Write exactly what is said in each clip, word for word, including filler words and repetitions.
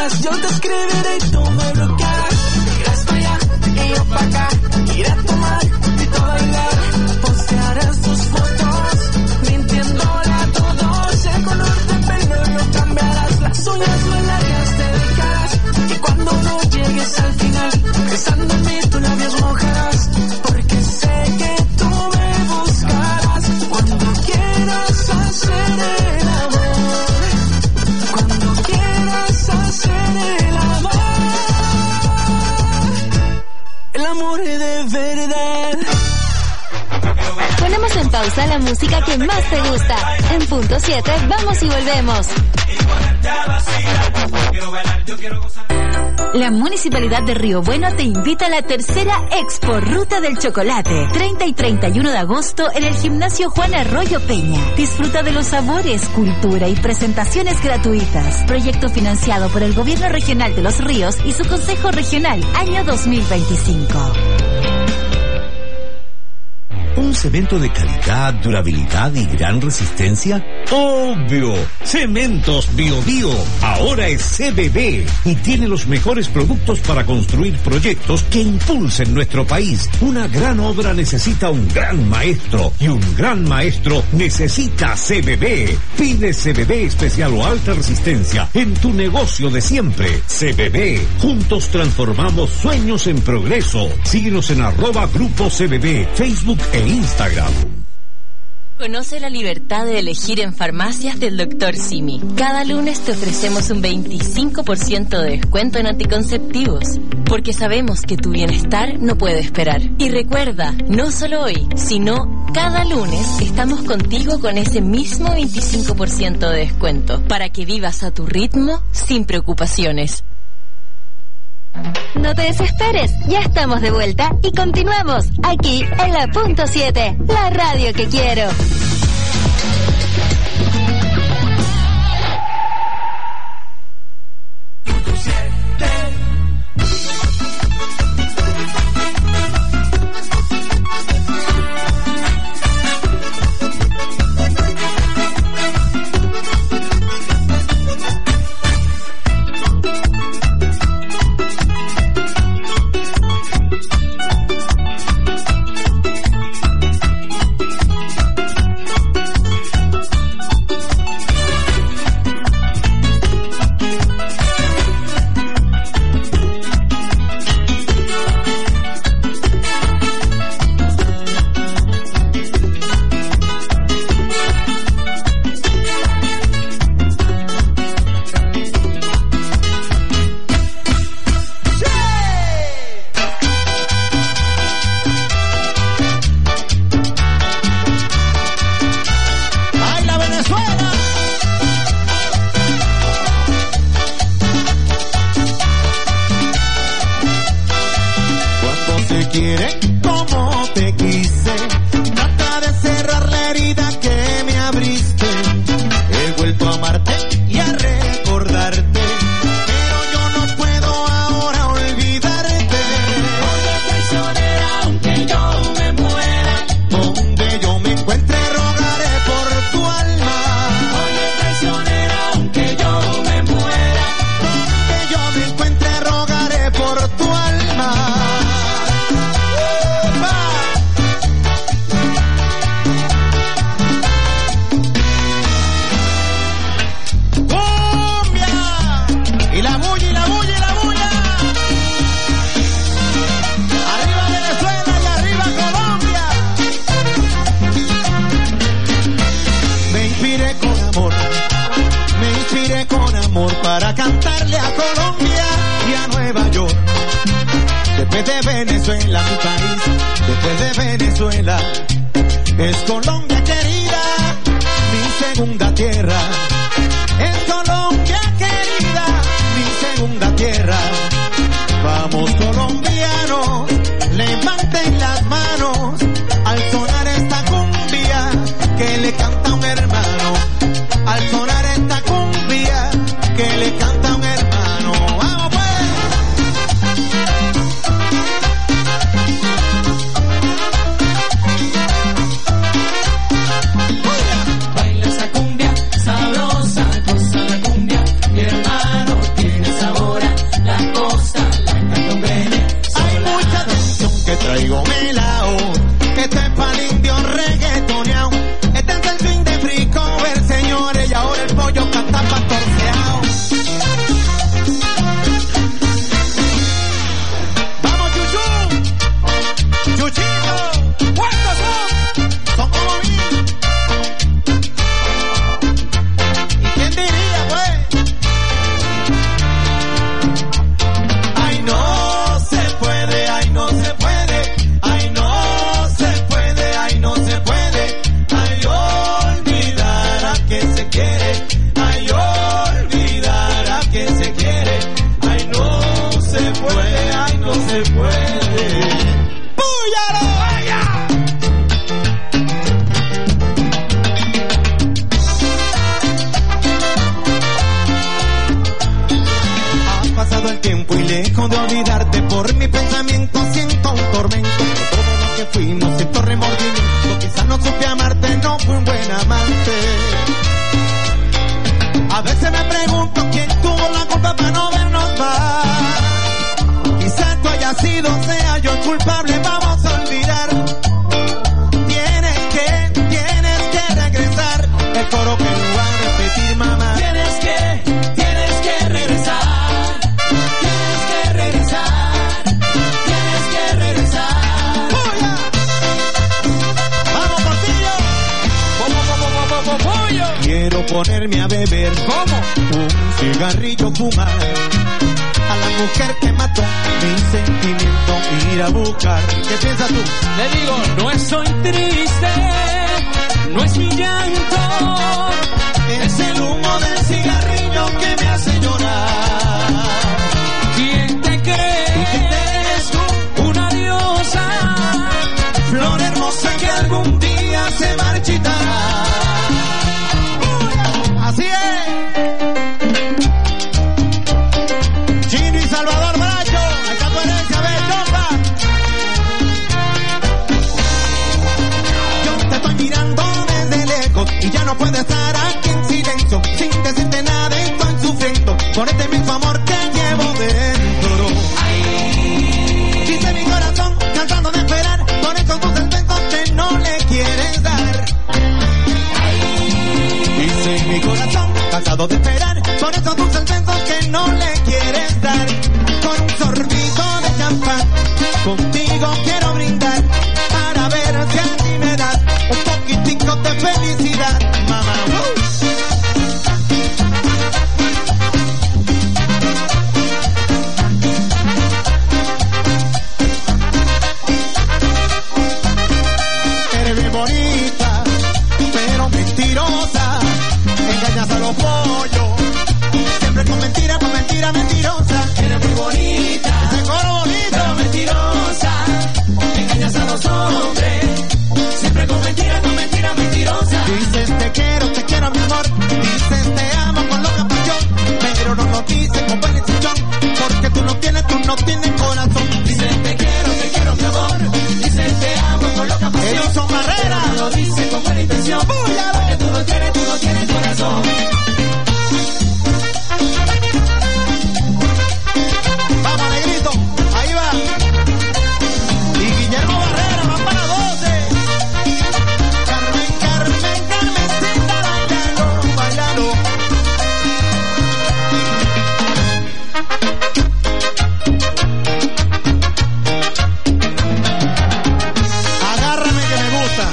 quieras, yo te escribiré y tú me bloquearás. Irás para allá y yo para acá, iré a tomar y tú a bailar. Postearás tus fotos, mintiéndole a todos. El color de pelo no cambiarás, las uñas más largas te dedicarás. Y cuando no llegues al final, pensando en mí tus labios mojarás. Porque sé que tú me buscarás cuando quieras hacer el amor. Cuando quieras hacer el amor. El amor es de verdad. Ponemos en pausa la música que más te gusta. En punto siete, vamos y volvemos. La Municipalidad de Río Bueno te invita a la tercera Expo Ruta del Chocolate, treinta y treinta y uno de agosto en el Gimnasio Juan Arroyo Peña. Disfruta de los sabores, cultura y presentaciones gratuitas. Proyecto financiado por el Gobierno Regional de Los Ríos y su Consejo Regional, año dos mil veinticinco. ¿Un cemento de calidad, durabilidad y gran resistencia? ¡Obvio! Cementos Bio Bio ahora es C B B y tiene los mejores productos para construir proyectos que impulsen nuestro país. Una gran obra necesita un gran maestro y un gran maestro necesita C B B. Pide C B B especial o alta resistencia en tu negocio de siempre. C B B. Juntos transformamos sueños en progreso. Síguenos en arroba Grupo C B B, Facebook e Instagram. Conoce la libertad de elegir en farmacias del doctor Simi. Cada lunes te ofrecemos un veinticinco por ciento de descuento en anticonceptivos, porque sabemos que tu bienestar no puede esperar. Y recuerda, no solo hoy, sino cada lunes estamos contigo con ese mismo veinticinco por ciento de descuento, para que vivas a tu ritmo sin preocupaciones. No te desesperes, ya estamos de vuelta y continuamos aquí en la punto siete, la radio que quiero. Baila esa cumbia sabrosa, goza la cumbia, mi hermano tiene sabor. tiempo y lejos de olvidarte, por mi pensamiento siento un tormento. Por todo lo que fuimos siento remordimiento. Quizás no supe amarte, no fui un buen amante. A veces me pregunto quién tuvo la culpa para no vernos más. Quizás tú hayas sido, sea yo el culpable, vamos a olvidar. Tienes que, tienes que regresar. El coro que no va a repetir, mamá. Tienes que, tienes que regresar. Tienes que regresar. Tienes que regresar. ¡Puya! ¡Vamos, Portillo! ¡Pollo, pollo, pollo! Quiero ponerme a beber. ¿Cómo? Un cigarrillo, fumar. A la mujer que mató mi sentimiento, ir a buscar. ¿Qué piensas tú? Le digo, no estoy triste, no es mi llanto, Es el humo del cigarrillo que me hace llorar. ¿quién te cree? ¿Y quién eres tú? Una diosa, Flor hermosa que algún día se marchitará. Así es. Chino y Salvador Bracho, acá tu herencia, ve, compa. Yo te estoy mirando desde lejos y ya no puedo estar aquí en silencio, sin decirte nada, estoy sufriendo por este mismo amor que llevo dentro. Dice mi corazón, cansado de esperar, con esos dulces besos que no le quieres dar. Dice mi corazón, cansado de esperar, con esos dulces besos que no le quieres dar. Con un sorbito de champán, contigo quiero brindar, para ver si a ti me das un poquitico de felicidad, mamá. ¡Uh! Eres bien bonita, pero mentirosa, engañas a los pollos, siempre con mentira, con mentira mentirosa. eres muy bonita, Ese coro bonito. pero mentirosa, engañas a los hombres, siempre con mentira, con mentira mentirosa. Dices te quiero, te quiero mi amor, dices te amo con loca pasión, pero no lo dices con buena intención, porque tú no tienes, tú no tienes corazón. Dices te quiero, te quiero mi amor, dices te amo con loca pasión. Edison Barrera. Pero no lo dices con buena intención, ¡Búyalo! porque tú no tienes, tú no tienes corazón. Vamos, negrito, ahí va. Y Guillermo Barrera, van para doce. Carmen, Carmen, Carmencita, bailalo, bailalo. Agárrame que me gusta.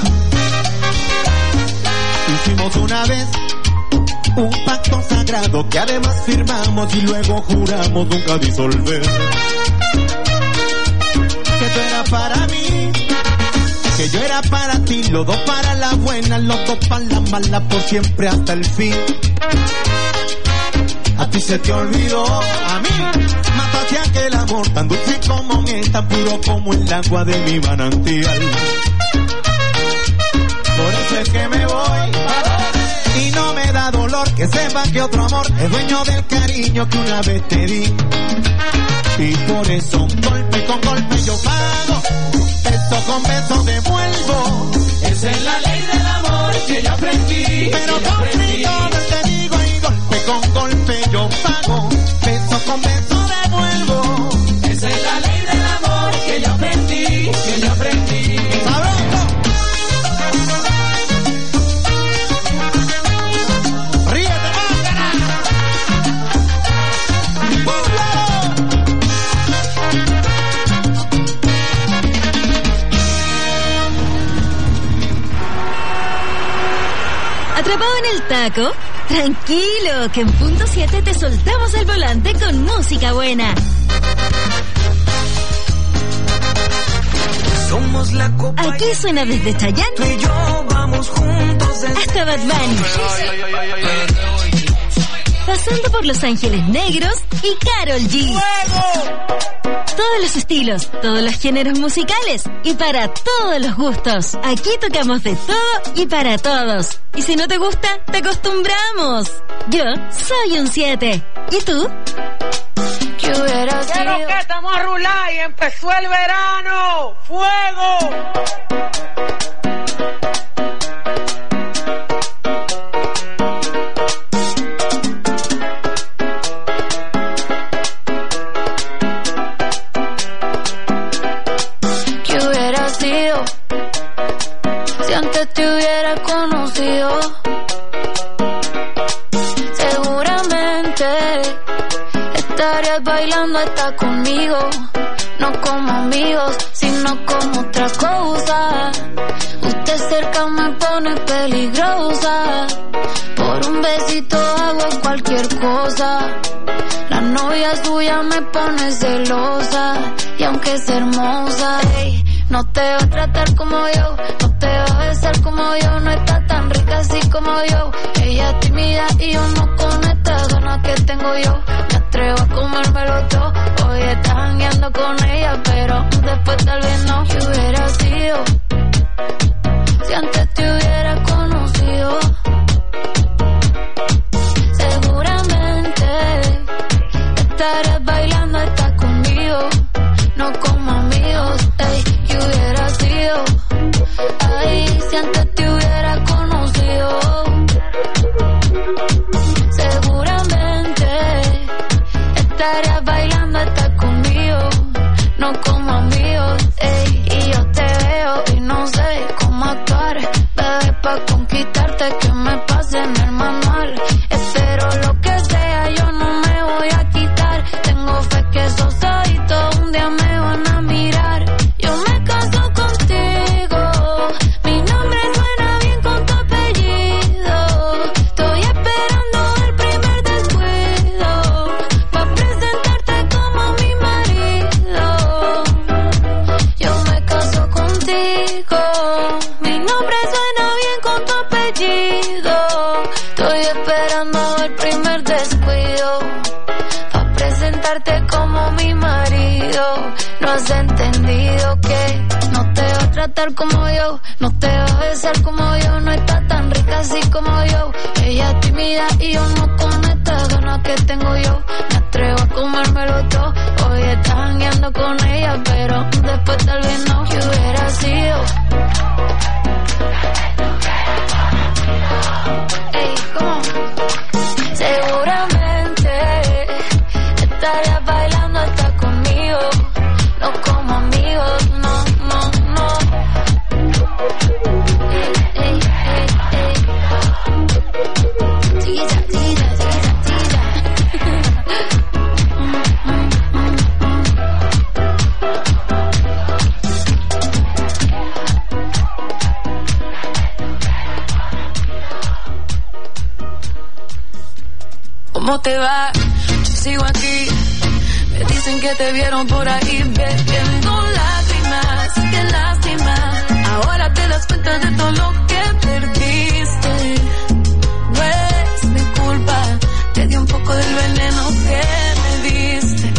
Hicimos una vez un pacto sagrado que además firmamos y luego juramos nunca disolver. Que tú eras para mí, que yo era para ti, los dos para la buena, los dos para la mala, por siempre hasta el fin. A ti se te olvidó, a mí mataste aquel amor tan dulce como miel, tan puro como el agua de mi manantial. Por eso es que me voy y no me da dolor que sepa que otro amor es dueño del cariño que una vez te di. Y por eso golpe con golpe yo pago, beso con beso devuelvo. Esa es la ley del amor que yo aprendí. Pero que yo con aprendí. frijoles te digo y golpe con golpe yo pago, beso con beso devuelvo. Esa es la ley del amor que yo aprendí, que yo aprendí. ¡Sabroso! ¡Ríete, máscara! ¡Búyalo! ¿Atrapado en el taco? Tranquilo, que en punto siete te soltamos el volante con música buena. Somos la copa. Aquí suena desde Tú Chayanne y yo vamos juntos desde hasta Bad Bunny, pasando por Los Ángeles Negros y Karol G. Todos los estilos, todos los géneros musicales y para todos los gustos. Aquí tocamos de todo y para todos. Y si no te gusta, te acostumbramos. Yo soy un siete. ¿Y tú? ¿Qué hubiera estamos a rular y empezó el verano. ¡Fuego! ¿Qué hubiera sido si antes te hubiera conocido? Seguramente estarías bailando hasta conmigo, no como amigos, sino como otra cosa. Usted cerca me pone peligrosa, por un besito hago cualquier cosa. La novia suya me pone celosa, y aunque es hermosa, ey, no te va a tratar como yo, no te va a besar como yo, no está tan rica así como yo. Ella es tímida y yo no con estas ganas que tengo yo. Me atrevo a comérmelo todo, hoy estás jangueando con ella, pero después tal vez no. ¿Qué hubiera sido si antes te hubiera conocido? Seguramente estarías bailando hasta conmigo, no como amigos, ey. ¿Qué hubiera sido? Ay, si antes te hubiera conocido. Seguramente estarías bailando hasta conmigo, no como amigos, ey. Y yo te veo y no sé cómo actuar, bebé, pa' conquistarte que me pase en el manual. Espero lo que sea, yo no me voy a quitar. Tengo fe que esos ojitos un día me van a mirar. Yo me caso contigo, mi nombre suena bien con tu apellido. Estoy esperando el primer descuido, pa' presentarte como mi marido. Yo me caso contigo, mi nombre suena bien con tu apellido. Estoy esperando el primer descuido, pa' presentarte como mi marido. No has entendido que no te va a tratar como yo, no te va a besar como yo, no está tan rica así como yo. Ella es tímida y yo no con estas ganas que tengo yo. Me atrevo a comérmelo todo, hoy estás jangueando con ella, pero después tal vez no. ¿Qué hubiera sido? Ey, ¿cómo? Seguramente estarías bailando hasta conmigo, no como amigos, no, no, no. Ey, ey, ey, ey. Chiquita, chiquita, chiquita, chiquita. Mm, mm, mm, mm. ¿Cómo te va? Yo sigo aquí. Me dicen que te vieron por ahí bebiendo lágrimas. Qué lástima. Ahora te das cuenta de todo lo que perdiste. No es mi culpa. Te di un poco del veneno que me diste.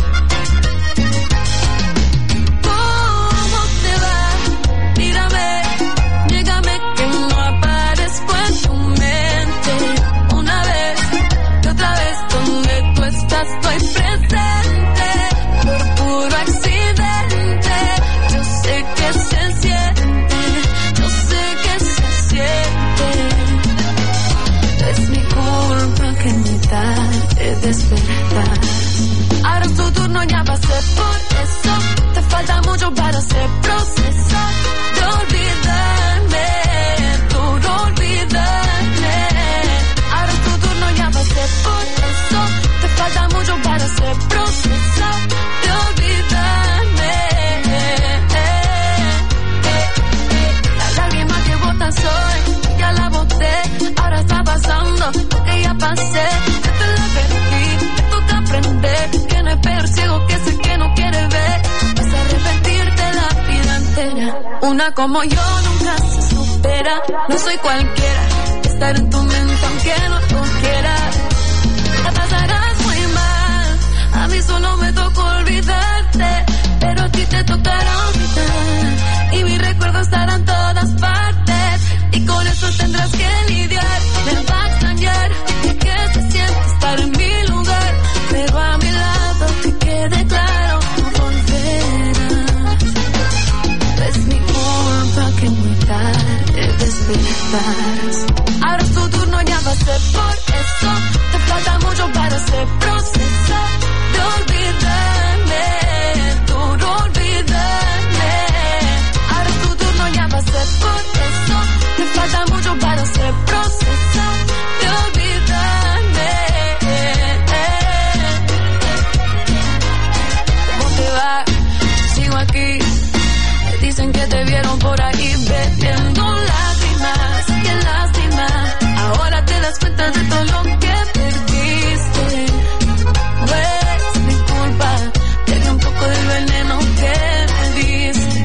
¿Cómo te va? Mírame, llégame que no aparezco en tu mente. Una vez y otra vez donde tú estás estoy presente. Por puro accidente, yo sé que se siente, yo sé que se siente. Es mi culpa que me da de despertar. Ahora es tu turno, ya pasé por eso. Te falta mucho para hacer proceso de olvidarme, tú no olvidarme. Ahora es tu turno, ya pasé por eso. Te falta mucho para hacer proceso de olvidarme. La lágrima que botas hoy, ya la boté. Ahora está pasando lo que ya pasé. Que te la perdí, te toca aprender. Que no es peor ciego que ese que no quiere ver. Vas a arrepentirte la vida entera. Una como yo nunca se supera. No soy cualquiera, estar en tu mente aunque no tú quieras. La pasarás muy mal, a mí solo me tocó olvidarte, pero a ti te tocará olvidar. Y mis recuerdos estarán en todas partes, y con eso tendrás que lidiar. Me va a extrañar, que se siente estar en mi lugar, pero a mi lado que quede claro, no por eso te falta mucho para ese proceso de olvidarme, duro olvidarme. Ahora es tu turno, ya pasé por eso, te falta mucho para ese proceso de olvidarme. ¿Cómo te va? Sigo aquí. Dicen que te vieron por ahí bebiendo lágrimas, qué lástima. Ahora te das cuenta de todo lo que perdiste. No es mi culpa, te di un poco del veneno que me diste.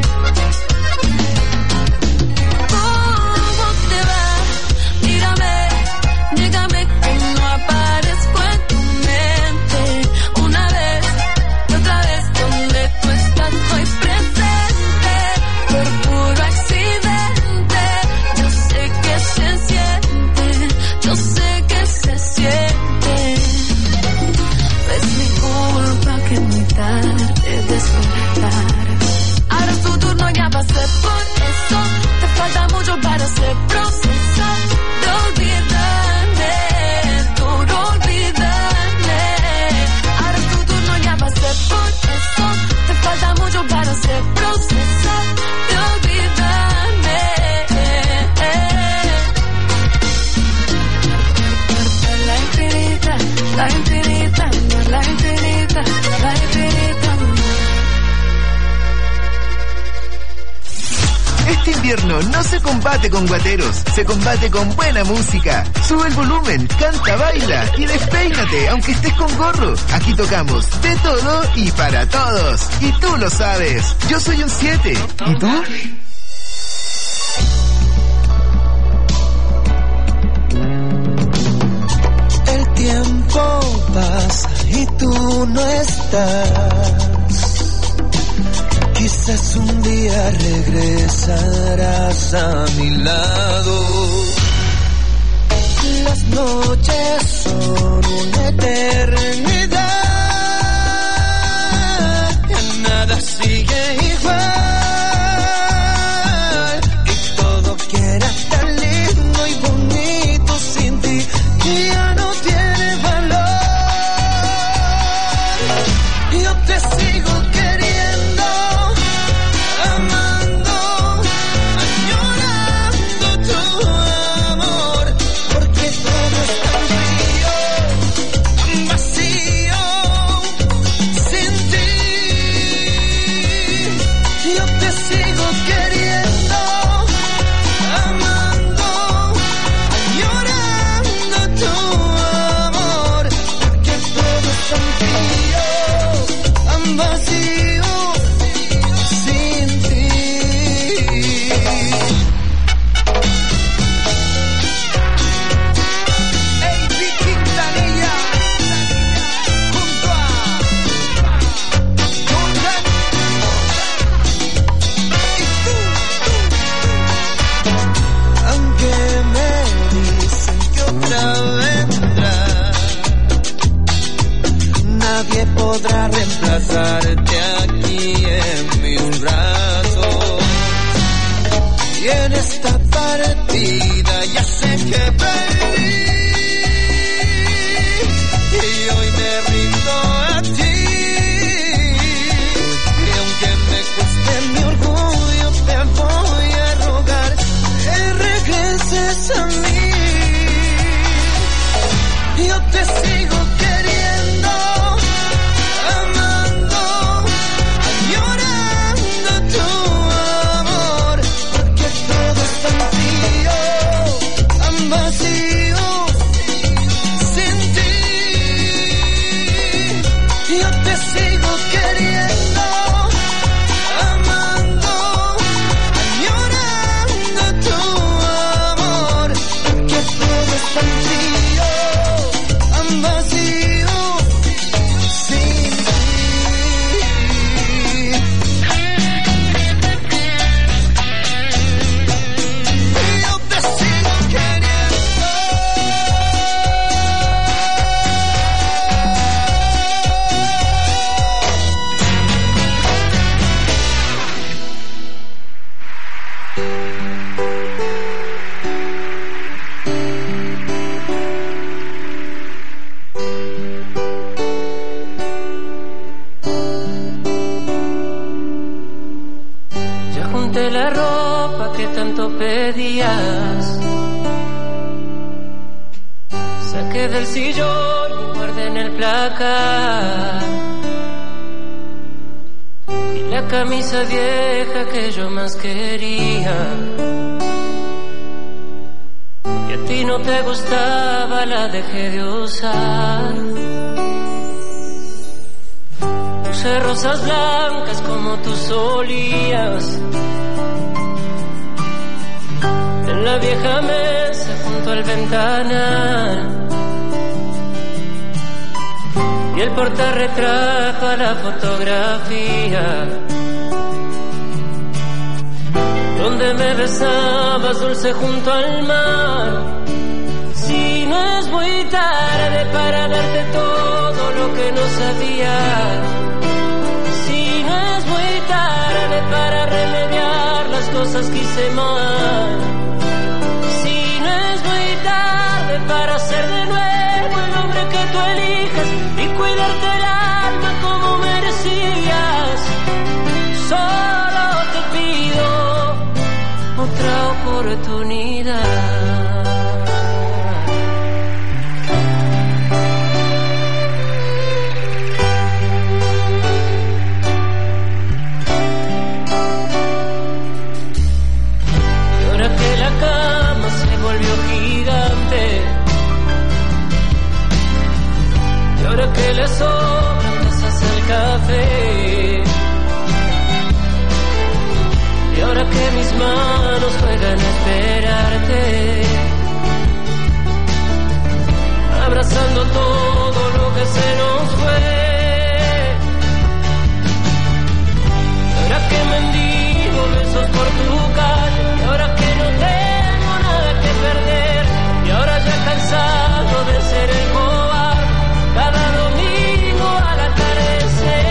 ¿Cómo te va? Dígame, dígame que no aparezco en tu mente. Una vez y otra vez, donde tú estás estoy presente. Por puro accidente, yo sé que se siente, yo sé que se siente. Es mi culpa que muy tarde despertar. Ahora es tu turno, ya pasé por eso, te falta mucho para ese proceso de olvidarme, duro olvidarme. Ahora es tu turno, ya pasé por eso, te falta mucho para ese proceso de olvidarme. La infinita, la infinita, la infinita, la infinita. Este invierno no se combate con guateros, se combate con buena música. Sube el volumen, canta, baila y despeínate aunque estés con gorro. Aquí tocamos de todo y para todos. Y tú lo sabes. Yo soy un siete. ¿Y tú? El tiempo pasa y tú no estás. Quizás un día regresarás a mi lado. Las noches son una eternidad. Ya nada sigue igual. Y todo que era tan lindo y bonito sin ti, que ya no tiene valor. Yo te sigo queriendo, amando, añorando tu amor, porque todo es tan frío, tan vacío, sin ti. Yo te sigo queriendo, amando, añorando tu amor, porque todo es tan frío, tan vacío, sin ti. Ey, Quintanilla, junto a Jordan. Y tú, aunque me dicen que otra vendrá, nadie podrá reemplazarte aquí en mis brazos. Y en esta partida ya sé que perdí. Y hoy me rindo a ti. Y aunque me cueste mi orgullo, te voy a rogar que regreses a mí. Yo te sigo queriendo, amando, añorando tu amor, porque todo es tan frío, tan vacío, sin ti. Yo te sigo queriendo, amando, añorando tu amor, porque todo es tan frío, tan vacío, sin ti. Yo te sigo queriendo. saqué del sillón y guardé en el placar. Y la camisa vieja que yo más quería. Y a ti no te gustaba, la dejé de usar. Puse rosas blancas como tú solías en la vieja mesa junto al ventanal. Y el portarretrato a la fotografía donde me besabas dulce junto al mar. Si no es muy tarde para darte todo lo que no sabía, si no es muy tarde para remediar las cosas que hice mal, si no es muy tarde para ser de nuevo el hombre que tú elijas y cuidarte el alma como merecías, solo te pido otra oportunidad. Y ahora que la cama se volvió gigante, y ahora que le sobran tazas al café, y ahora que mis manos juegan a esperarte, abrazando todo lo que se nos fue. Y ahora que mendigo besos por tu calle, y ahora que no tengo nada que perder, y ahora ya cansado de ser el cobarde cada domingo al atardecer.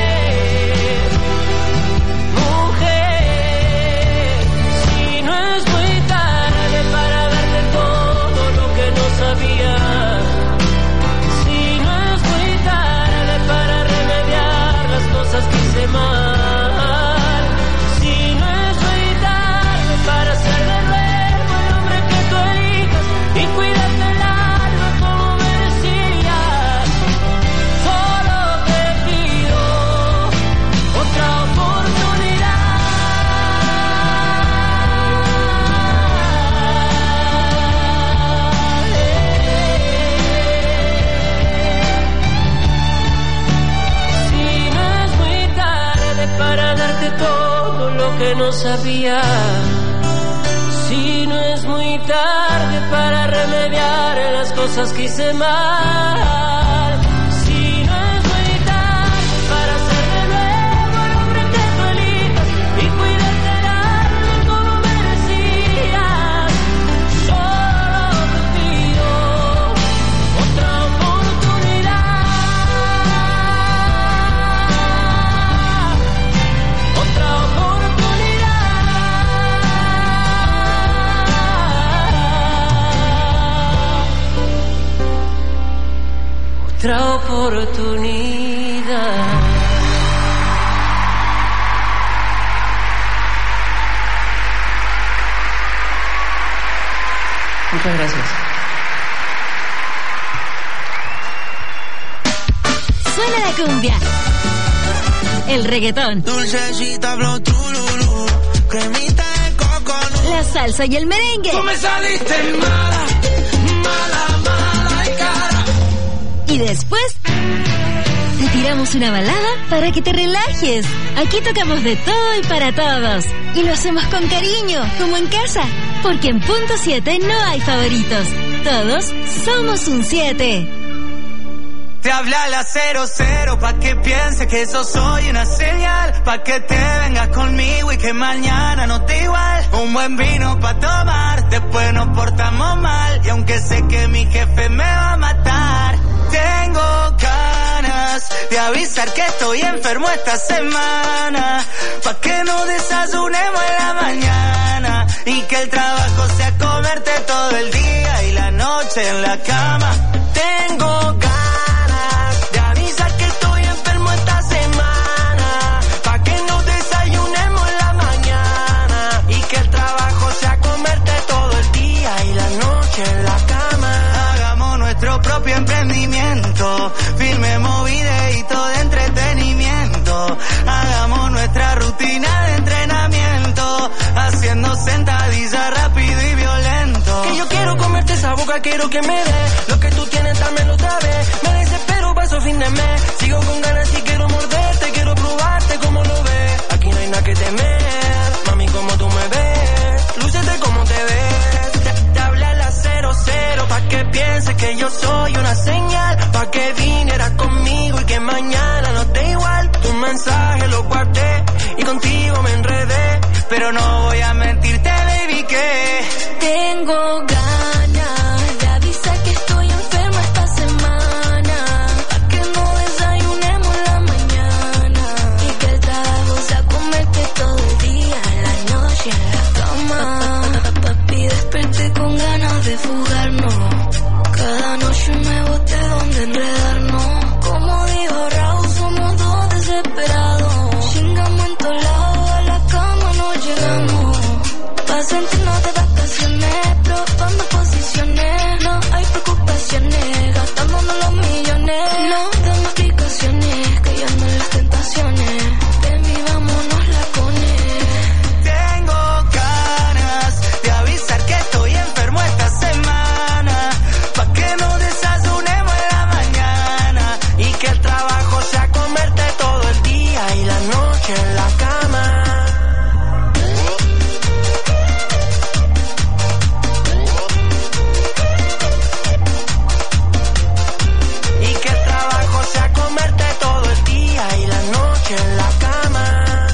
Si no es muy tarde para remediar las cosas que hice mal, si no es muy tarde para ser de nuevo el hombre que tú elijas y cuidarte el alma como merecías, solo te pido otra oportunidad. Para darte todo lo que no sabía, si no es muy tarde para remediar las cosas que hice mal, si no es muy tarde para ser de nuevo el hombre que tú elijas y cuidarte el alma como merecías, solo te pido otra oportunidad. Otra oportunidad. Muchas gracias. Suena la cumbia, el reggaetón, dulcecita, blow, tururú, cremita de coco, la salsa y el merengue. Tú me saliste mala, mala, mala y cara. Y después te tiramos una balada para que te relajes. Aquí tocamos de todo y para todos. Y lo hacemos con cariño, como en casa. Porque en Punto siete no hay favoritos. Todos somos un siete. Te habla la cero cero pa' que piense que eso soy una señal, pa' que te vengas conmigo y que mañana no te igual. Un buen vino pa' tomar, después nos portamos mal. Y aunque sé que mi jefe me va a matar, tengo ganas de avisar que estoy enfermo esta semana, pa' que no desayunemos en la mañana y que el trabajo sea comerte todo el día y la noche en la cama. Tengo ganas en la cama, hagamos nuestro propio propio emprendimiento. Firmemos videíto de entretenimiento. Hagamos nuestra rutina de entrenamiento, haciendo sentadillas rápido y violento. Que yo quiero comerte esa boca, quiero que me dé lo que tú tienes, dámelo otra vez. Me desespero, paso fin de mes. Sigo con ganas y quiero morderte, quiero probarte como lo ves. Aquí no hay nada que temer, mami, como tú me ves. Lúcete como te ves. Te, te habla la cero cero pa' que pienses que yo soy una señal, pa' que vinieras conmigo y que mañana no te igual. Tu mensaje lo guardé y contigo me enredé, pero no voy a mentirte, baby, que tengo ganas de avisar que estoy enferma esta semana, pa' que no desayunemos en la mañana y que el trabajo sea comerte todo el día, en la noche en la cama. Papi, desperté con ganas de fugarnos, cada noche un nuevo té donde enredarnos. Como dijo Raúl, somos dos desesperados, chingamos en todos lados, a la cama no llegamos. Pa' sentirnos de vacaciones, probando posiciones, no hay preocupaciones, gastándonos los millones. No damos explicaciones, cayendo en las tentaciones, de mí vámonos la cone. tengo ganas de avisar que estoy enfermo esta semana, pa' que no desayunemos en la mañana y que el trabajo sea comerte todo el día y la noche en la cama. Y que el trabajo sea comerte todo el día y la noche en la cama.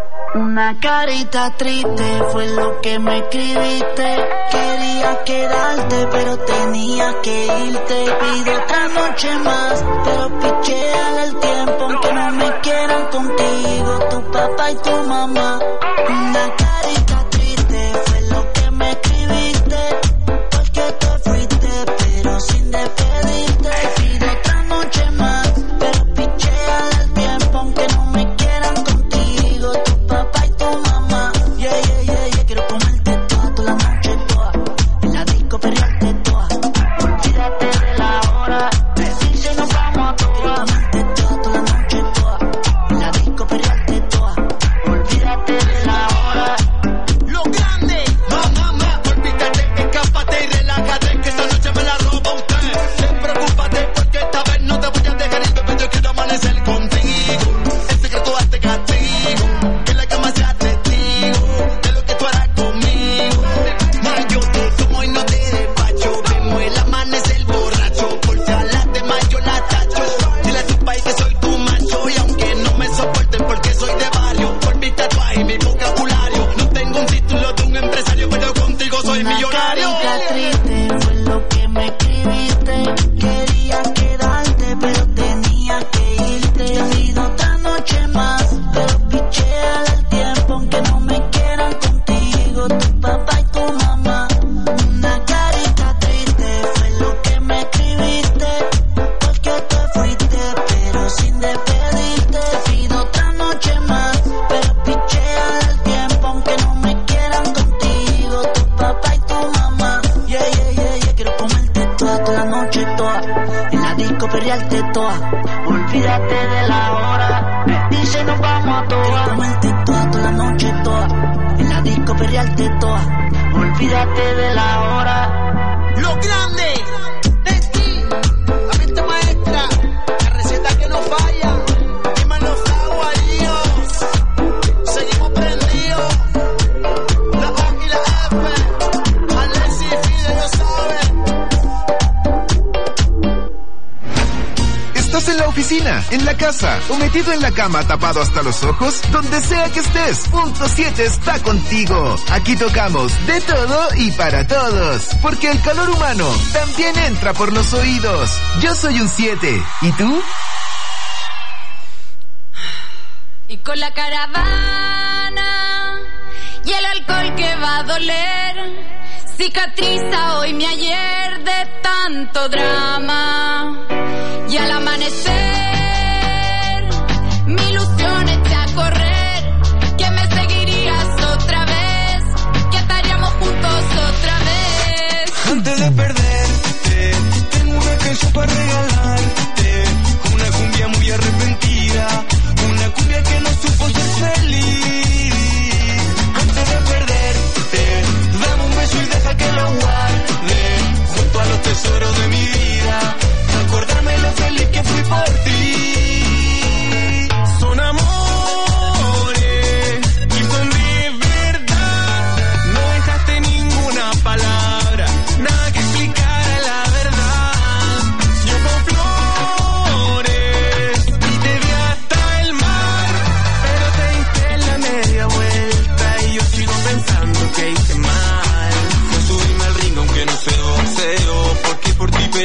Una carita triste fue lo que me escribiste. Quería quedarte pero tenía que irte. Pido otra noche más pero picheale el tiempo, aunque no me quieran contigo tu papá y tu mamá. Una carita triste fue lo que me escribiste, porque te fuiste pero sin despedirte. Pido otra noche más pero picheale el tiempo, aunque no me quieran contigo tu papá y tu mamá. Yeah, yeah, yeah, yeah. Quiero comerte toda, toda la noche toda, en la disco perrearte toda. Olvídate de la hora, si nos vamos a toda. Quiero comerte toda, toda la noche toda, en la disco perrearte toda. Olvídate de la hora. Lo grande, mamá, mamá, olvídate, escápate y relájate, que esta noche me la roba usted. No preocúpate porque esta vez no te voy a dejar ir, bebé, yo quiero amanecer contigo. El secreto hazte castigo, que la cama sea testigo de lo que tú harás conmigo. Más yo te como y no te despacho, vemos el amanecer borracho, por si a las demás yo la tacho. Dile a tu país que soy tu macho y aunque no me soporten porque soy de barrio, por mi tatuaje y mi vocabulario, no tengo un título de un empresario, pero contigo soy millonario. Una carita triste fue lo que me escribiste. Quería quedarte pero tenía que irte. Pido otra noche más pero picheale el tiempo, aunque no me quieran contigo tu papá y tu mamá. Una carita triste fue lo que me escribiste, porque te fuiste pero sin despedirte. Pido otra noche más pero picheale el tiempo, aunque no me quieran contigo tu papá y tu mamá. Yeah, yeah, yeah, yeah. Quiero comerte toda, toda la noche toda, en la disco perrearte toda. Olvídate de la hora, me dice nos vamos a toda. Quiero comerte toda, toda la noche toda, en la disco perrearte toda. Olvídate de la hora. Lo grande, Nesti, la mente maestra, la receta que no falla. Dime los aguaríos, seguimos prendidos. La A y la F, Alexis y Fide, ya saben. ¿Estás en la oficina, en la casa o metido en la cama tapado hasta los ojos? Donde sea que estés, Punto siete está contigo. Aquí tocamos de todo y para todos, porque el calor humano también entra por los oídos. Yo soy un siete, ¿y tú? Y con la caravana y el alcohol que va a doler, cicatriza hoy mi ayer de tanto drama. Y al amanecer mi ilusión eché a correr, que me seguirías otra vez, que estaríamos juntos otra vez. Antes de perderte, tengo una canción para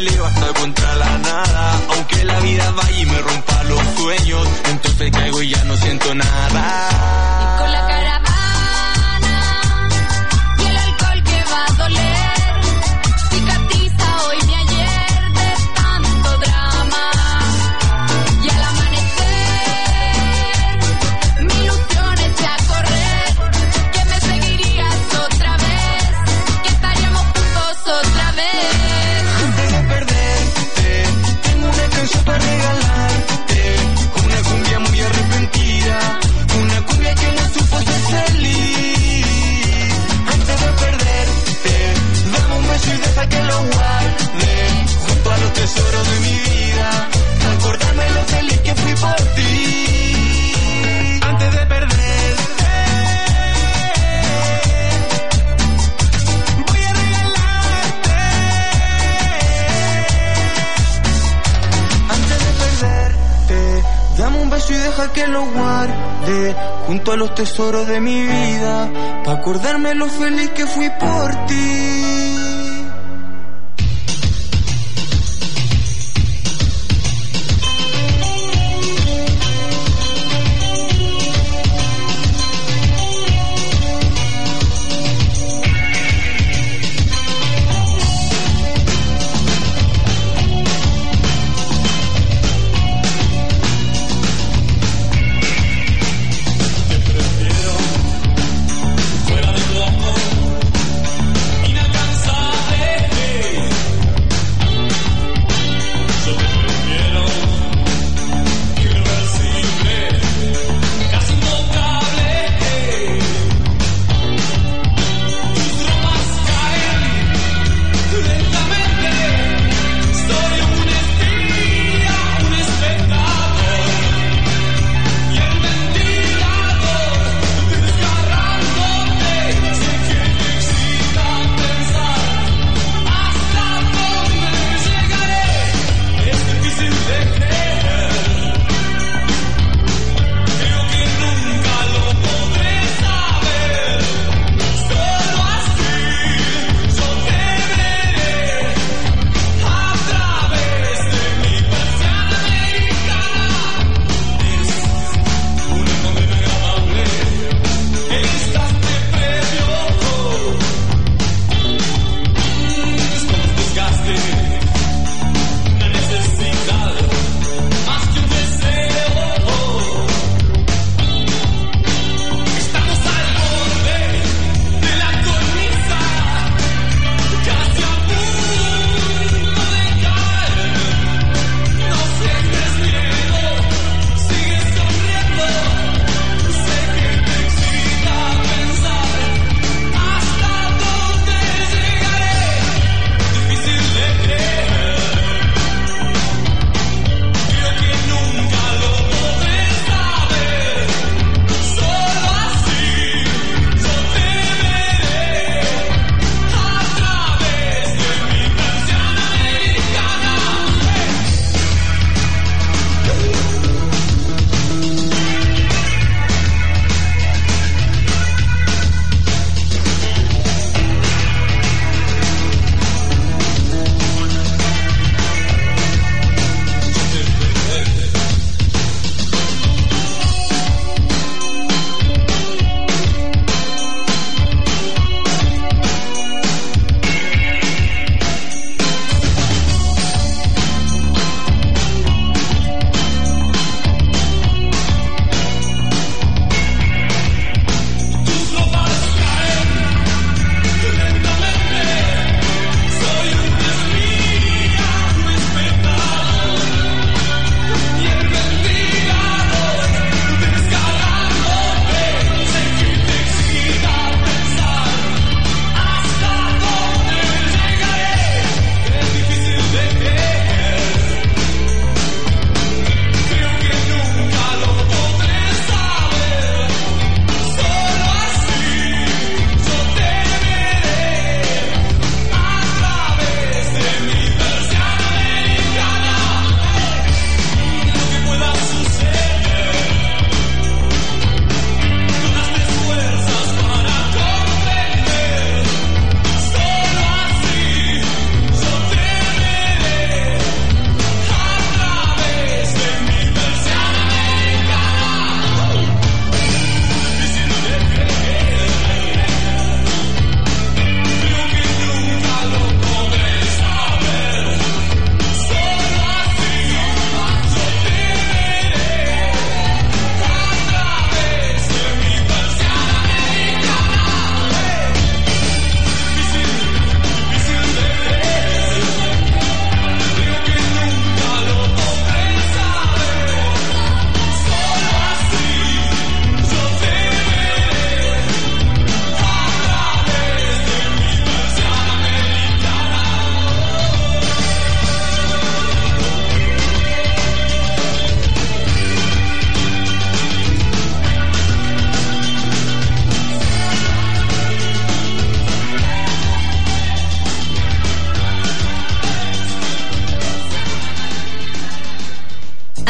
peleo hasta contra la nada. Aunque la vida vaya y me rompa los sueños, entonces caigo y ya no siento nada. Y con la caravana y el alcohol que va a doler, cicatriza hoy mi ayer de tanto drama. Y al amanecer mi ilusión eché a correr, que me seguirías otra vez, que estaríamos juntos otra vez. Antes de perderte, tengo una canción para regalarte, una cumbia muy arrepentida, una cumbia que no supo ser feliz. Antes de perderte, dame un beso y deja que lo guarde junto a los tesoros de mi vida, acordarme lo feliz que fui por ti. Antes de perderte, voy a regalarte. Antes de perderte, dame un beso y deja que lo guarde junto a los tesoros de mi vida, pa' acordarme lo feliz que fui por ti. Fuera de tu amor, y una canción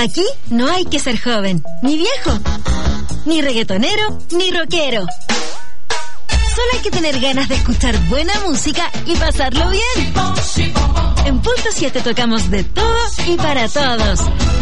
Aquí no hay que ser joven, ni viejo, ni reggaetonero, ni rockero. Solo hay que tener ganas de escuchar buena música y pasarlo bien. En Punto siete tocamos de todo y para todos.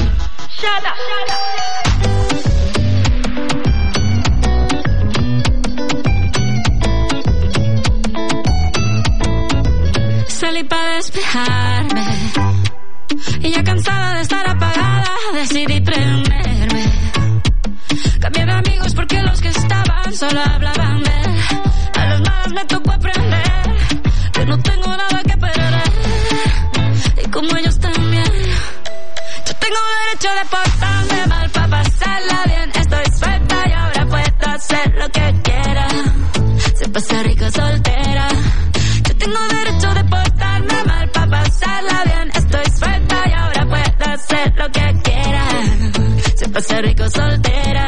Salí para despejarme y ya cansada de estar apagada decidí prenderme. Cambié de amigos porque los que estaban solo hablaban de él. A los más me tocó aprender que no tengo nada que perder. Y como ellos también, yo tengo derecho de portarme mal para pasarla bien. Estoy suelta y ahora puedo hacer lo que quiera. Se pasa rico soltera. Yo tengo derecho de portarme mal para pasarla bien. Estoy suelta y ahora puedo hacer lo que quiera. Se pasa rico soltera.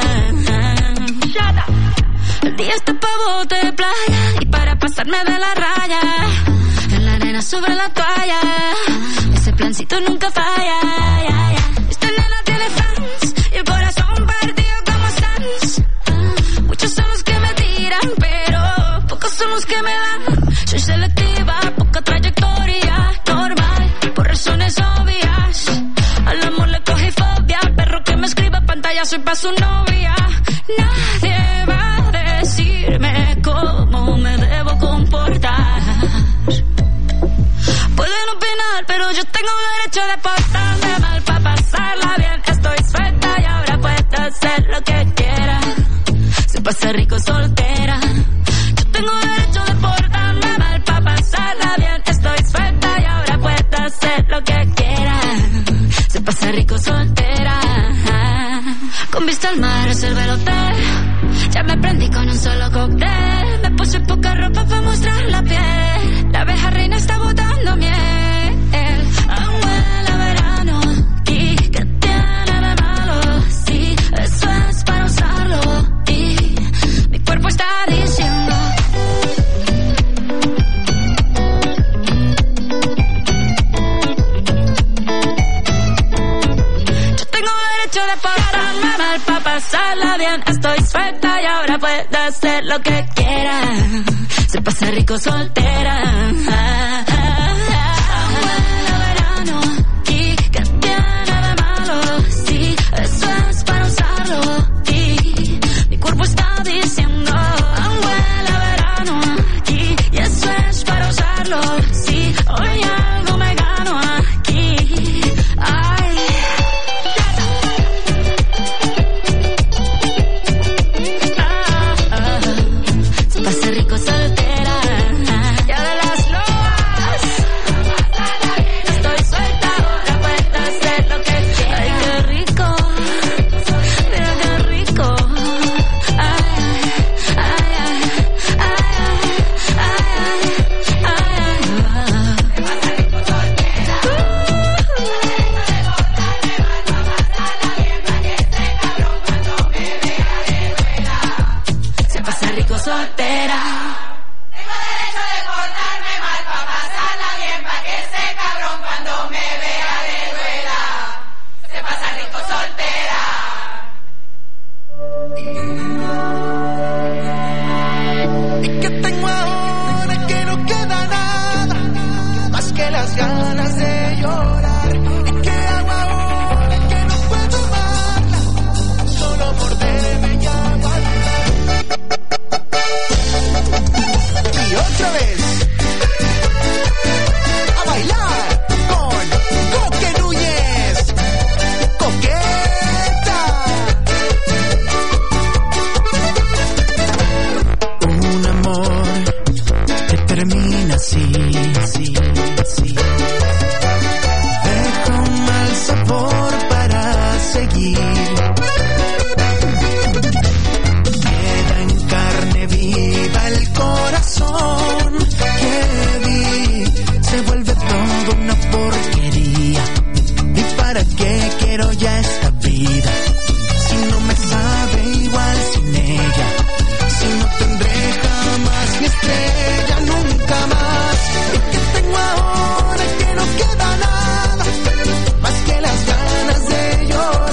El día está pa' bote de playa y para pasarme de la raya. En la arena sobre la toalla. Ese plancito nunca falla. Esta nena tiene fans y el corazón partido como Sans. Muchos son los que me tiran, pero pocos son los que me dan. Soy selectiva, poca trayectoria, normal, por razones obvias. Al amor le cogí fobia, al perro que me escriba pantalla soy pa' su novia. Nadie va a decirme cómo me debo comportar. Pueden opinar, pero yo tengo derecho de portarme mal pa' pasarla bien. Estoy suelta y ahora puedo hacer lo que quiera. Se pasa rico soltera. Yo tengo derecho de portarme mal pa' pasarla bien. Estoy suelta y ahora puedo hacer lo que quiera. Se pasa rico soltera. Con vista al mar reservé el hotel. Ya me prendí con un solo cóctel. Me puse poca ropa para mostrar la piel. La abeja reina está botando miel. Aún huele a verano. ¿Y qué tiene de malo? Sí, eso es para usarlo. Y mi cuerpo está diciendo yo tengo derecho de portarme mal pa' pasarla bien. Estoy suelta y ahora puedo hacer lo que quiera. Se pasa rico soltera. Ah, ah, ah. Huele a verano. ¿Y qué tiene de malo? Sí, eso es para usarlo. Y mi cuerpo está diciendo aún huele a verano aquí. Y eso es para usarlo. Sí, hoy algo me gano aquí. Ay. Pase rico soltera, ya de las loas. Estoy suelta, ahora puedo hacer lo que quiera. Ay, qué rico, mira qué rico. Ay, ay, ay, ay, ay, ay, ay. Pase rico soltera. Se pasa rico soltera. Tengo derecho de portarme mal pa' pasarla bien, pa' que ese cabrón cuando me vea le duela. Se pasa rico soltera. ¿Y qué tengo ahora que no queda nada? Más que las ganas de llorar. ¿Y qué hago ahora que no puedo amarla? Solo morderme y aguantar. Y otra vez a bailar con Coque Núñez. Coqueta. Un amor que termina así, así, así. Deja un mal sabor para seguir. Queda en carne viva el corazón que vi. Se vuelve todo una porquería. ¿Y para qué quiero ya esta vida? Si no me sabe igual sin ella. Si no tendré jamás mi estrella, nunca más. ¿Y qué tengo ahora que no queda nada? Más que las ganas de llorar.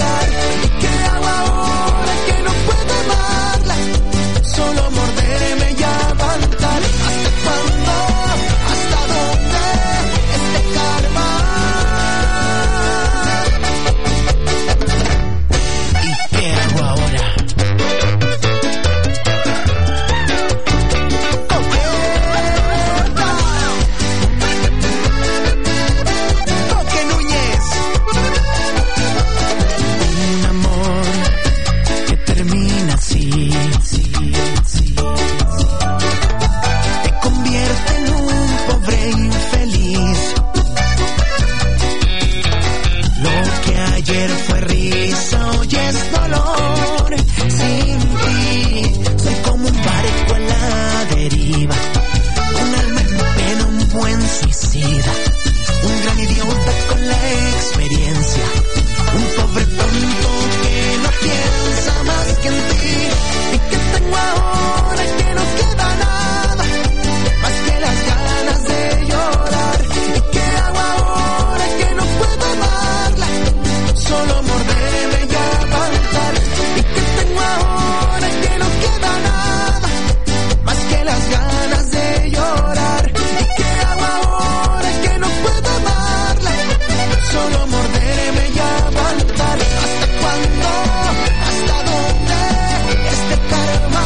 ayer fue risa, hoy es dolor. Sin ti soy como un barco a la deriva, un alma en pena, un buen suicida, un gran idiota con la experiencia, un pobre tonto que no piensa más que en ti. ¿Y qué tengo ahora que no queda nada más que las ganas de llorar? ¿Y qué hago ahora que no puedo amarla? Solo morderme y aguantar. ¿Y qué tengo ahora que no queda nada más que las ganas de llorar? ¿Y qué hago ahora que no puedo amarla? Solo morderme y aguantar. ¿Hasta cuándo? ¿Hasta dónde? Este karma.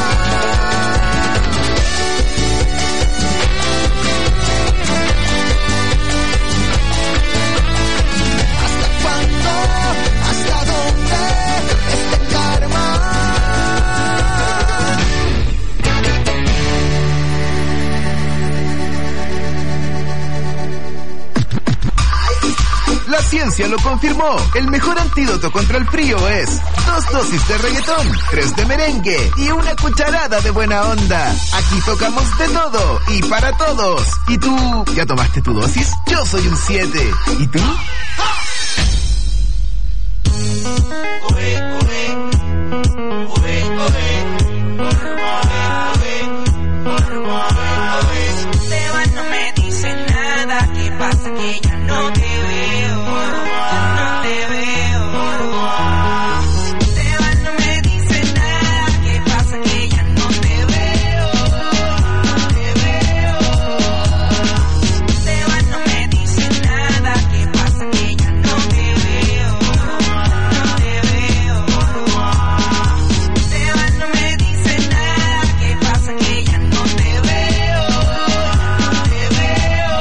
¿Hasta cuándo? ¿Hasta dónde? Este karma. La ciencia lo confirmó. El mejor antídoto contra el frío es dos dosis de reggaetón, tres de merengue y una cucharada de buena onda. Aquí tocamos de todo y para todos. ¿Y tú? ¿Ya tomaste tu dosis? Yo soy un siete. ¿Y tú? Esteban no me dice nada, ¿qué pasa que ya no te veo? No te veo. Esteban no me dice nada, ¿qué pasa que ya no te veo? No te veo. Esteban no me dice nada, ¿qué pasa que ya no te veo? No te veo. Esteban no me dice nada, ¿qué pasa que ya no te veo? No te veo.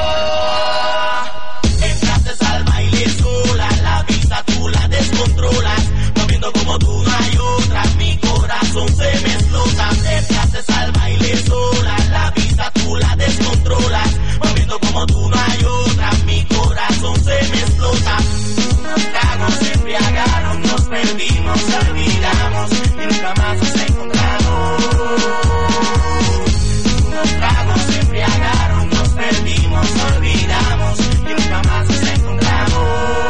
Entraste al baile sola, la vista tú la descontrolas, moviendo como tú no hay otra, mi corazón se me explota. Entraste al baile sola, la vista tú la descontrolas, moviendo como tú no hay otra, mi corazón se me explota. Unos tragos se embriagaron, nos perdimos, olvidamos y nunca más nos encontramos. Unos tragos se embriagaron, nos perdimos, olvidamos y nunca más nos encontramos.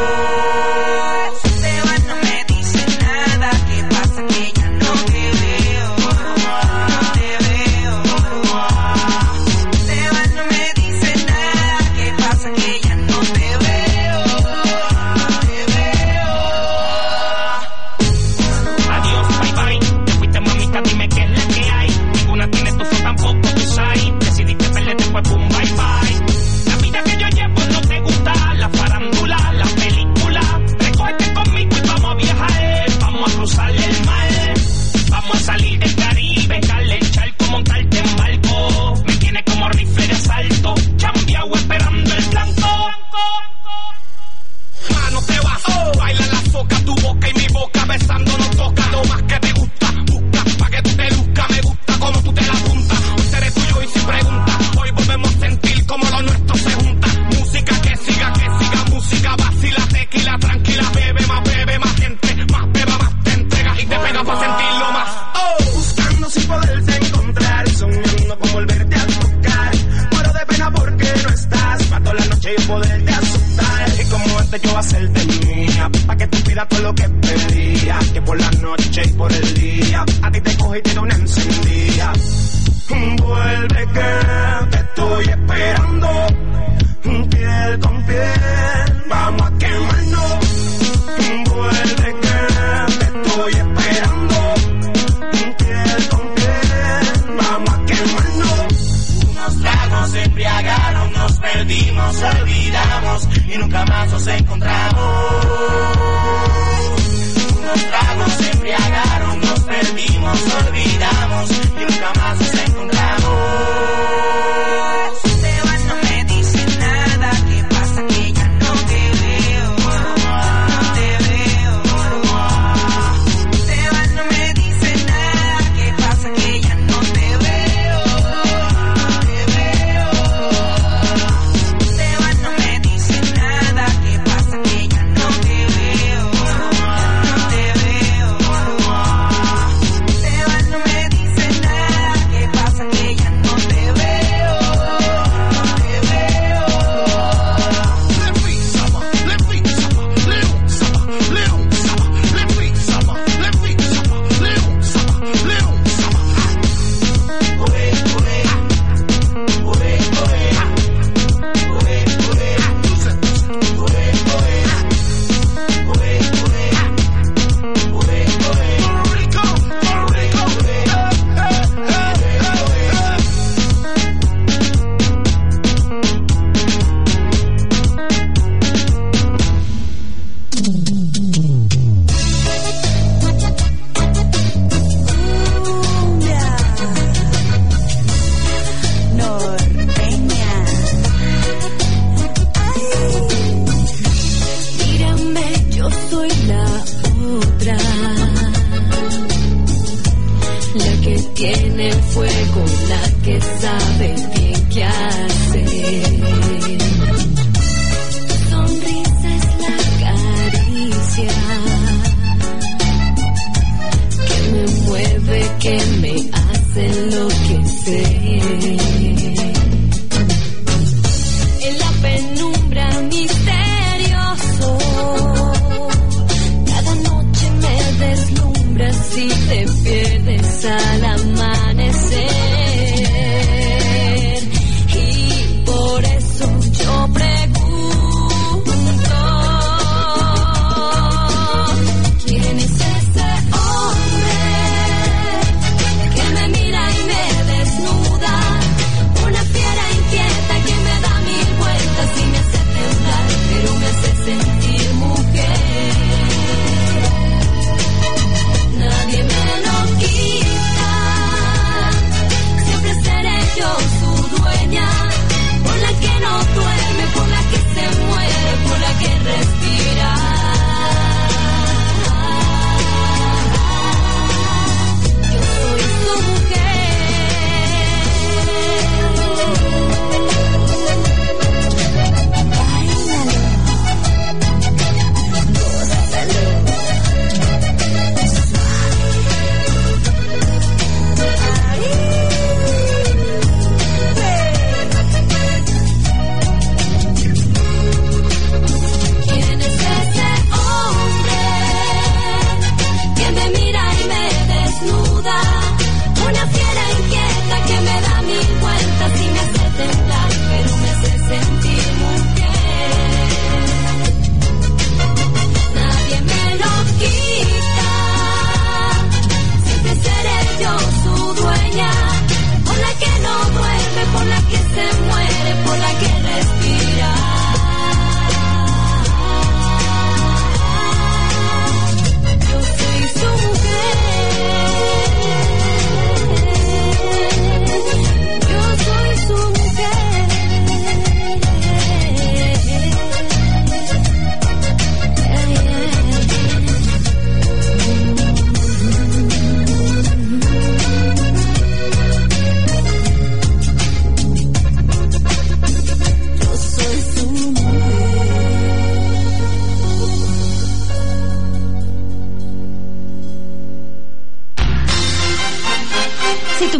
Esteban no me dice nada, ¿qué pasa que ya no te veo? No te veo. Esteban no me dice nada, ¿qué pasa que ya no te veo? No te veo. Adiós, bye bye, te fuiste mamita, dime qué es la que hay. Ninguna tiene tu fe, tampoco tu sai. Decidiste perderte, pues pum, bye bye. La vida que yo llevo no te gusta, la farándula, la película. Recógete conmigo y vamos a viajar, vamos a cruzar el mar. Vamos a salir del Caribe, darle el charco, montarte en barco. Me tiene como rifle de asalto, chambeado esperando el blanco. Ah, no te vas, oh. Baila la soca, tu boca y mi boca besando nos toca. Lo más que te gusta, busca pa' que tú te luzcas. Me gusta como tú te la apuntas. Hoy seré tuyo y sin pregunta. Hoy volvemos a sentir como lo nuestro se junta. Música que siga, que siga, música vacila, tequila, tranquila. Bebe más, bebe más gente, más beba, más te entregas y te pegas para sentirlo más. Oh, buscando sin poderte encontrar, soñando con volverte a tocar. Muero de pena porque no estás, pa' toda la noche yo poderte asustar. Y como antes yo hacerte mía, pa' que tú pidas todo lo que pedía. Que por la noche y por el día, a ti te coge y te da una encendida. Vuelve que te estoy esperando, piel con piel, vamos a quemarnos. Vuelve que te estoy esperando, piel con piel, vamos a quemarnos. Unos tragos se embriagaron, nos perdimos, olvidamos y nunca más nos encontramos. Unos tragos se embriagaron, nos perdimos, olvidamos y nunca más nos encontramos. Esteban no me dice nada, ¿qué pasa que ya no te veo? No te veo. Esteban no me dice nada, ¿qué pasa que ya no te veo? No te veo. Esteban no me dice nada, ¿qué pasa que ya no te veo?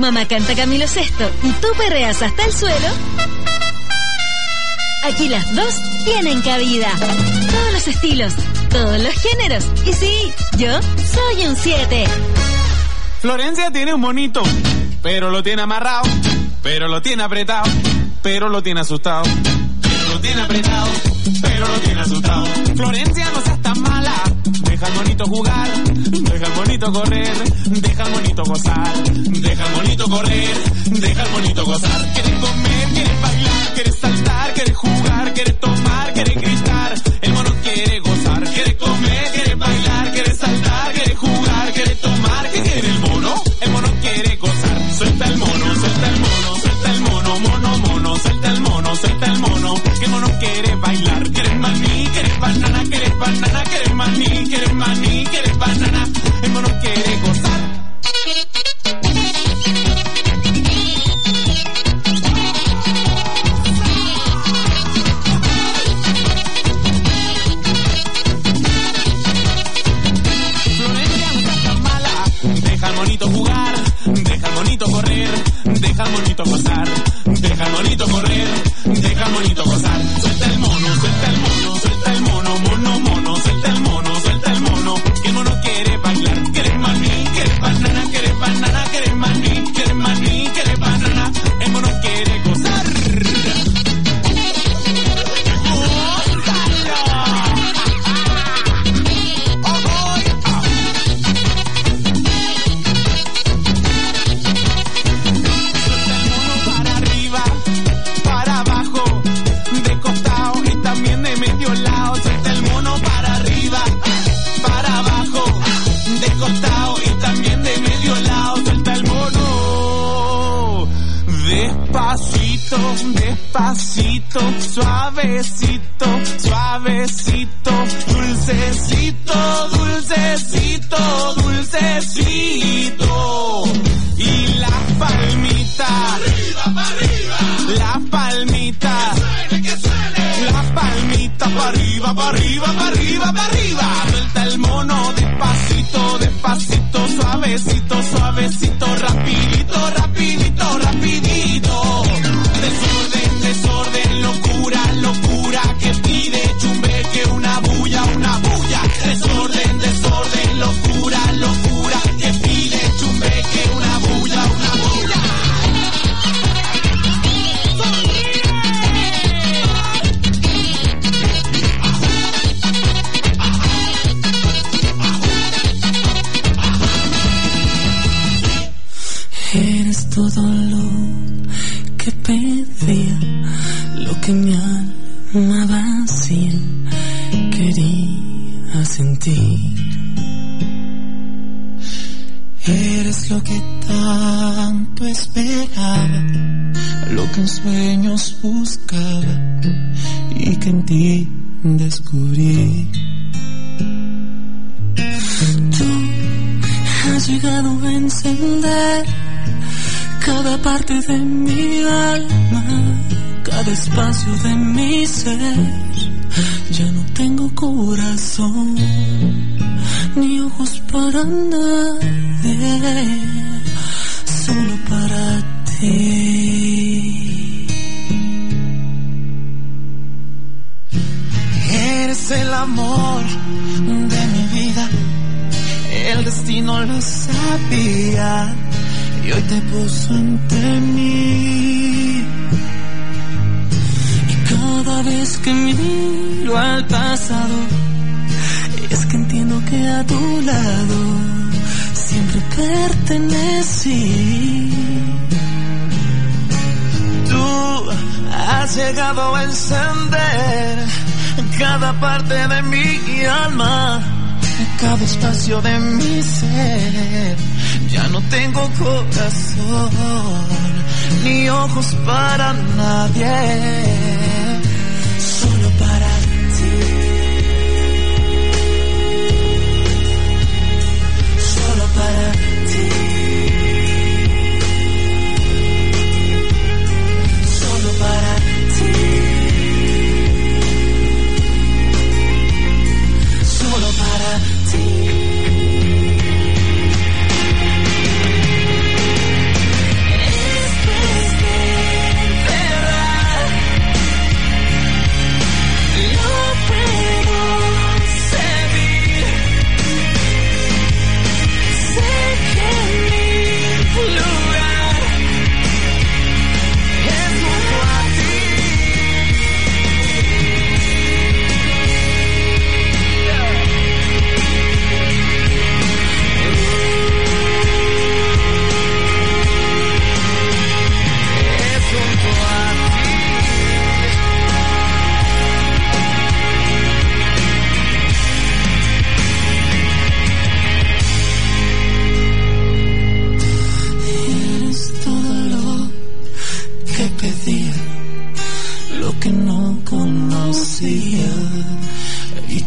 mamá canta Camilo Sesto y tú perreas hasta el suelo, aquí las dos tienen cabida. Todos los estilos, todos los géneros. Y sí, yo soy un siete. Florencia tiene un monito, pero lo tiene amarrado, pero lo tiene apretado, pero lo tiene asustado, pero lo tiene apretado, pero lo tiene asustado. Florencia no seas tan mala, deja al monito jugar, deja al monito correr, deja al monito gozar, deja al monito correr, deja al monito gozar. Quieres comer, quieres bailar, quieres saltar, quieres jugar, quieres tomar, quieres gritar. El mono quiere gozar, quiere comer, quiere bailar, quiere saltar, quiere jugar, quiere tomar. ¿Qué quiere el mono? El mono quiere gozar. Suelta el mono, suelta el mono, suelta el mono, mono, mono, suelta el mono, suelta el mono. Que el mono quiere bailar, quiere maní, quiere banana, quiere banana, quiere maní, quiere maní, quiere banana. El mono quiere gozar. Deja al monito jugar, deja al monito correr, deja al monito gozar, deja al monito correr, deja al monito gozar. Suelta el mono, suelta el mono, suelta el mono, mono, mono, suelta el mono, suelta el mono. Que el mono quiere bailar, quiere maní, quiere banana, quiere banana, quiere maní, quiere maní, quiere banana. El mono quiere gozar. Despacito, despacito, suavecito, suavecito, dulcecito, dulcecito, dulcecito. Y las palmitas, arriba, para arriba, las palmitas, que suene, que suene. Las palmitas para arriba, para arriba, para arriba, para arriba. Suelta el mono despacito, despacito, suavecito, suavecito, rapidito, rapidito, rapidito. Desorden, desorden, locura, locura, que pide chumbeque, una bulla, una bulla. Desorden, desorden, locura, locura, que pide chumbeque, una bulla, una bulla. Eres todo lo que pedía, lo que mi alma vacía quería sentir. Eres lo que tanto esperaba, lo que en sueños buscaba y que en ti descubrí. Tú has llegado a encender cada parte de mi alma, cada espacio de mi ser. Ya no tengo corazón ni ojos para nadie, solo para ti. Eres el amor de mi vida, el destino lo sabía y hoy te puso ante mí. Y cada vez que miro al pasado, es que entiendo que a tu lado siempre pertenecí. Tú has llegado a encender cada parte de mi alma, cada espacio de mi ser. Ya no tengo corazón ni ojos para nadie, solo para ti, solo para ti, solo para ti, solo para ti.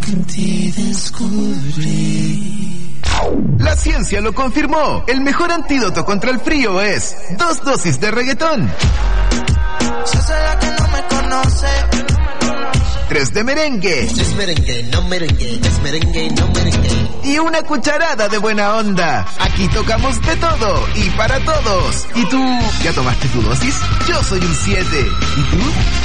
que en ti descubrí. La ciencia lo confirmó. El mejor antídoto contra el frío es dos dosis de reggaetón, Yo soy la que no me conoce. tres de merengue, Es merengue, no merengue, es merengue, no merengue. y una cucharada de buena onda. Aquí tocamos de todo y para todos. ¿Y tú? ¿Ya tomaste tu dosis? Yo soy un siete. ¿Y tú?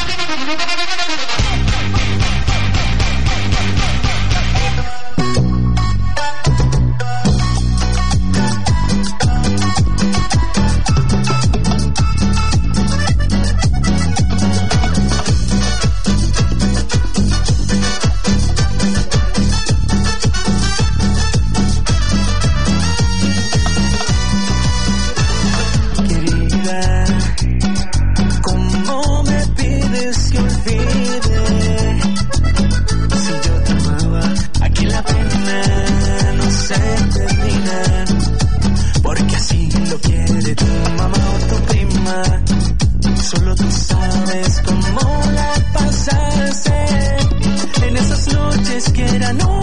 Solo tú sabes cómo la pasaste en esas noches que eran